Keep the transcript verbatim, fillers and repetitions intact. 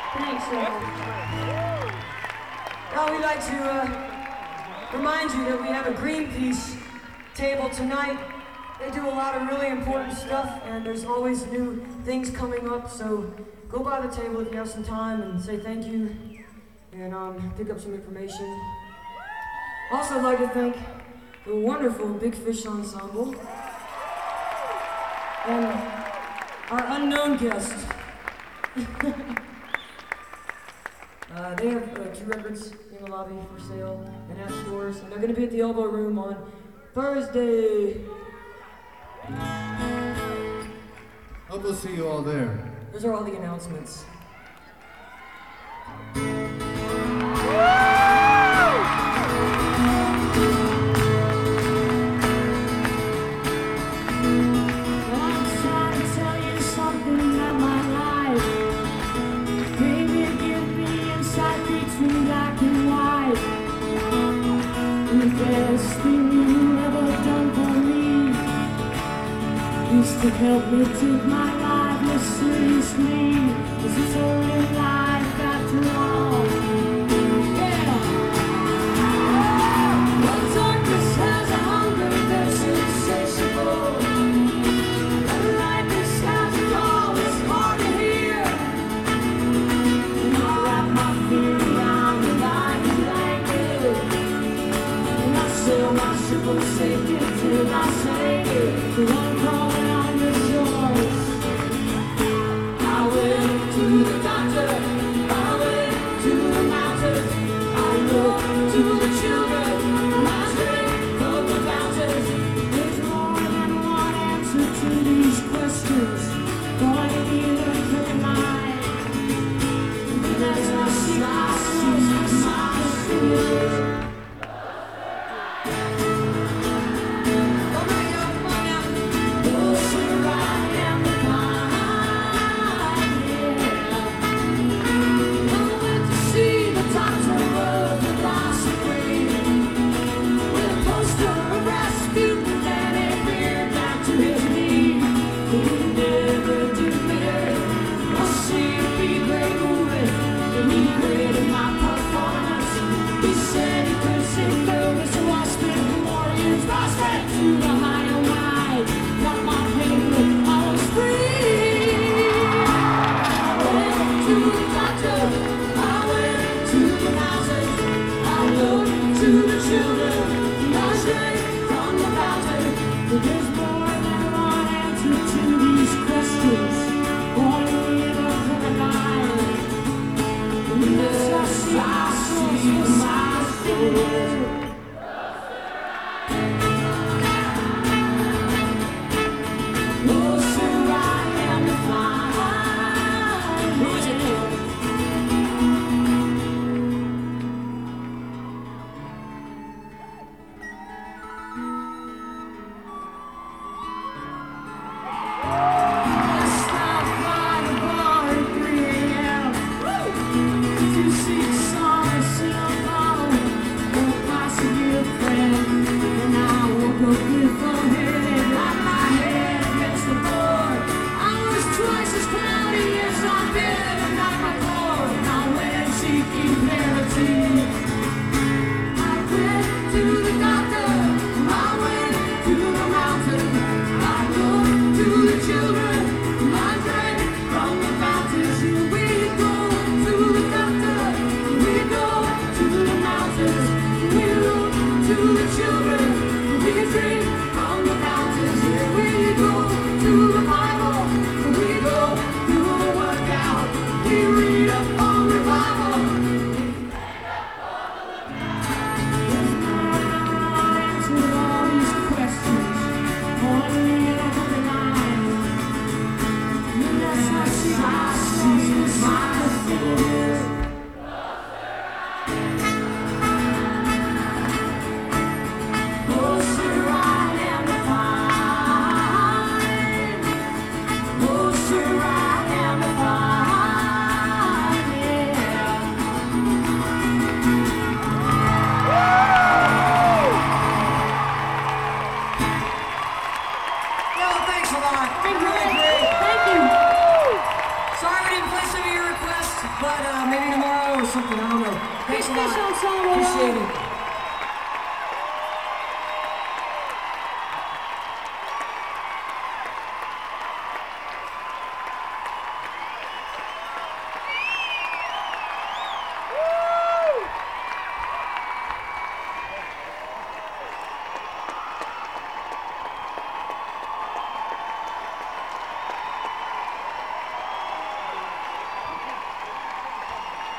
Thanks, uh, well, we'd like to uh, remind you that we have a Greenpeace table tonight. They do a lot of really important stuff, and there's always new things coming up, so go by the table if you have some time and say thank you, and um, pick up some information. Also, I'd like to thank the wonderful Big Fish Ensemble and our unknown guest. uh, they have uh, two records in the lobby for sale and at stores, and they're going to be at the Elbow Room on Thursday. Hope we'll see you all there. Those are all the announcements. To help me take my life more seriously, 'cause it's only life after all. Yeah. Well, darkness has a hunger that's insatiable, and lightness has a call that's hard to hear. And I wrap my fear around it like a blanket, and I sail my ship of safety till I sink it. The one crawling on the shores. I went to the doctor, I went to the mountains, I looked to the children, I drank from the fountains. There's more than one answer to these questions, going to be the night. And as I see my sins, my sins. something. I don't know. Thanks a Big Fish lot. Ensemble, Appreciate y'all. it.